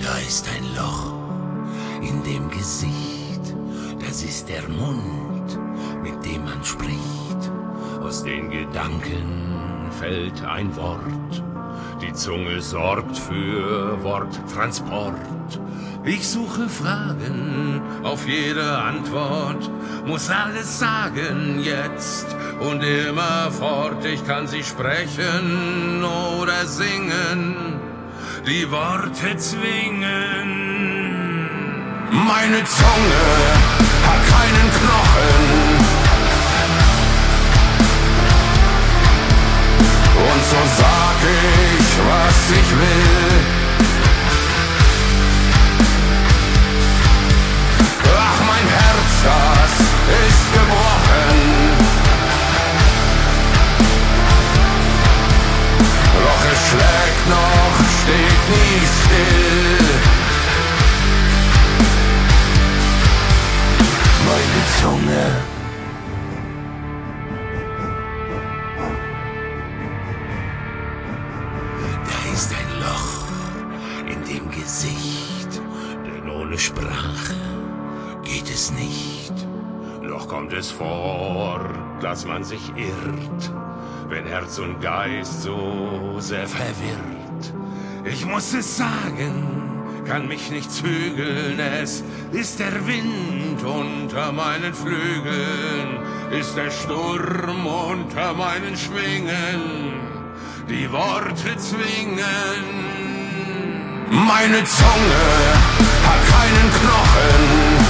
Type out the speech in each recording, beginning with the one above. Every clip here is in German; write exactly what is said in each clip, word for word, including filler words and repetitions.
Da ist ein Loch in dem Gesicht, das ist der Mund, mit dem man spricht. Aus den Gedanken fällt ein Wort, die Zunge sorgt für Worttransport. Ich suche Fragen auf jede Antwort, muss alles sagen jetzt und immerfort. Ich kann sie sprechen oder singen, die Worte zwingen. Meine Zunge hat keinen Knochen, und so sag ich, was ich will. Ach, mein Herz, das ist gebrochen, doch es schlägt noch, steht nie still. Meine Zunge. Da ist ein Loch in dem Gesicht, denn ohne Sprache geht es nicht. Doch kommt es vor, dass man sich irrt, wenn Herz und Geist so sehr verwirrt. Ich muss es sagen, kann mich nicht zügeln, es ist der Wind unter meinen Flügeln, ist der Sturm unter meinen Schwingen, die Worte zwingen. Meine Zunge hat keinen Knochen,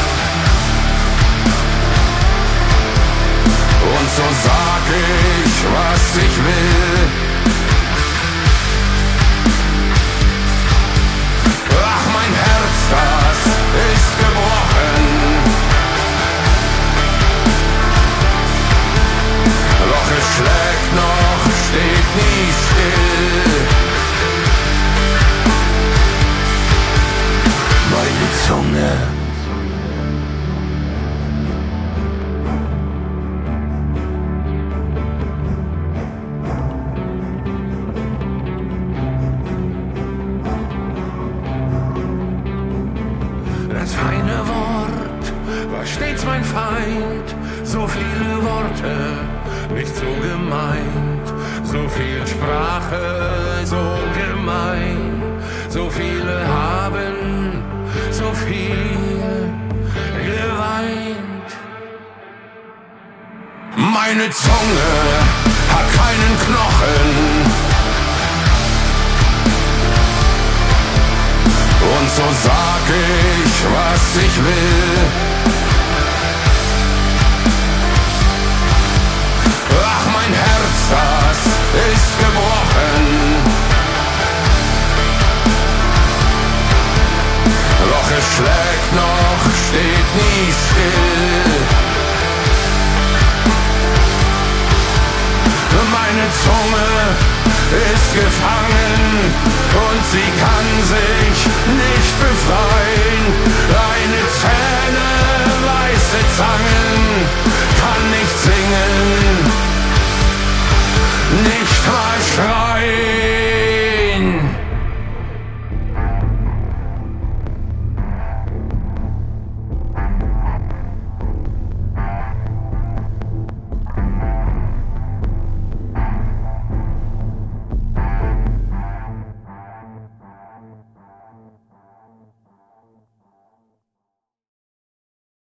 und so sag ich, was ich will. Ach, mein Herz, das ist gebrochen, doch es schlägt noch, steht nie still. Meine Zunge. Das feine Wort war stets mein Feind, so viele Worte, nicht so gemeint, so viel Sprache, so gemein, so viele haben, so viel geweint. Meine Zunge hat keinen Knochen, und so sag ich, was ich will. Ach, mein Herz, das ist gebrochen, doch es schlägt noch, steht nie still. Meine Zunge ist gefangen und sie kann sich nicht